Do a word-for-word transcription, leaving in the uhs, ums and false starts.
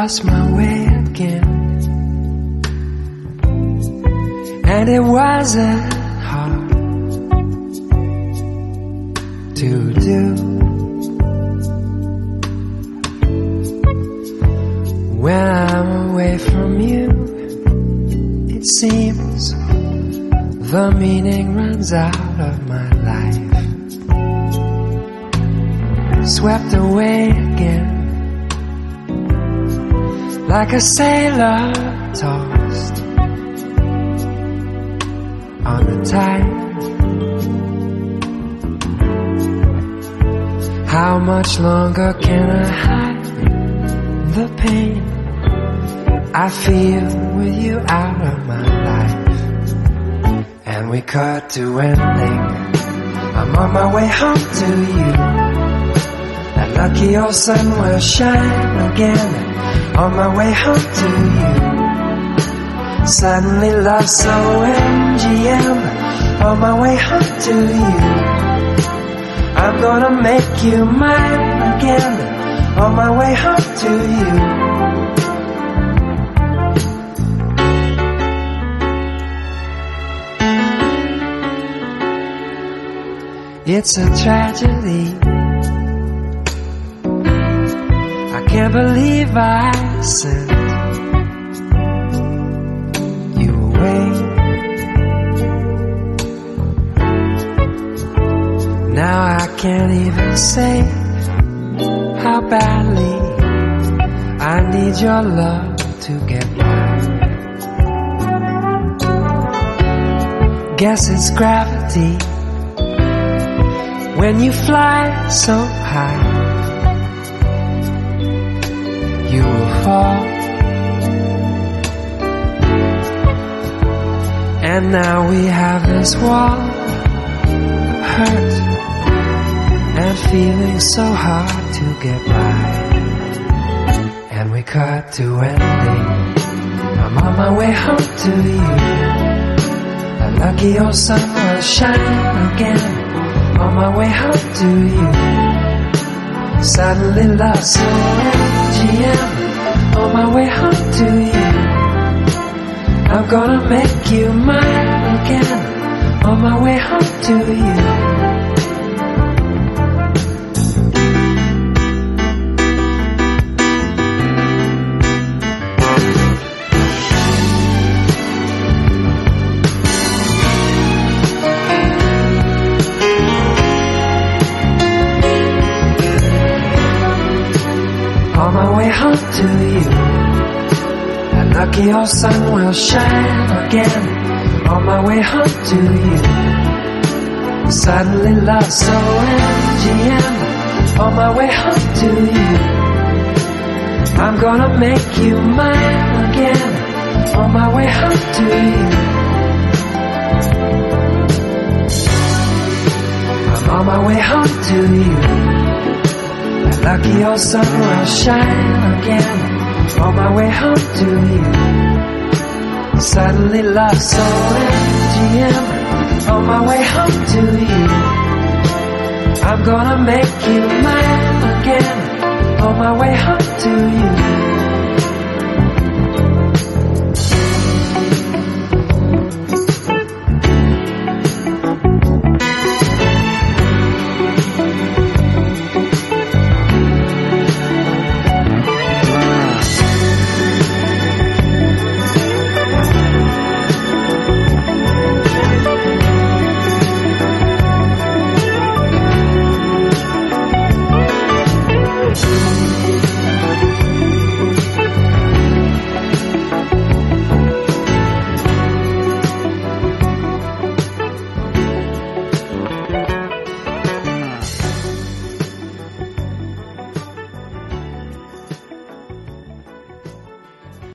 lost my way again, and it wasn't hard to do. When I'm away from you, it seems the meaning runs out of my life. Swept away again, like a sailor tossed on the tide. How much longer can I hide the pain I feel with you out of my life? And we cut to ending. I'm on my way home to you. That lucky old sun will shine again. On my way home to you. Suddenly love's so M G M. On my way home to you. I'm gonna make you mine again. On my way home to you. It's a tragedy. I can't believe I sent you away. Now I can't even say how badly I need your love to get by. Guess it's gravity. When you fly so high, you will fall. And now we have this wall of hurt and feeling so hard to get by. And we cut to ending. I'm on my way home to you. A lucky old sun will shine again. On my way home to you. Suddenly love so M G M. On my way home to you. I'm gonna make you mine again. On my way home to you. On my way home to you. That lucky old sun will shine again. On my way home to you. Suddenly love so M G M. On my way home to you. I'm gonna make you mine again. On my way home to you. I'm on my way home to you. That lucky old sun will shine again. On my way home to you. Suddenly love so M G M. On my way home to you. I'm gonna make you mine again. On my way home to you.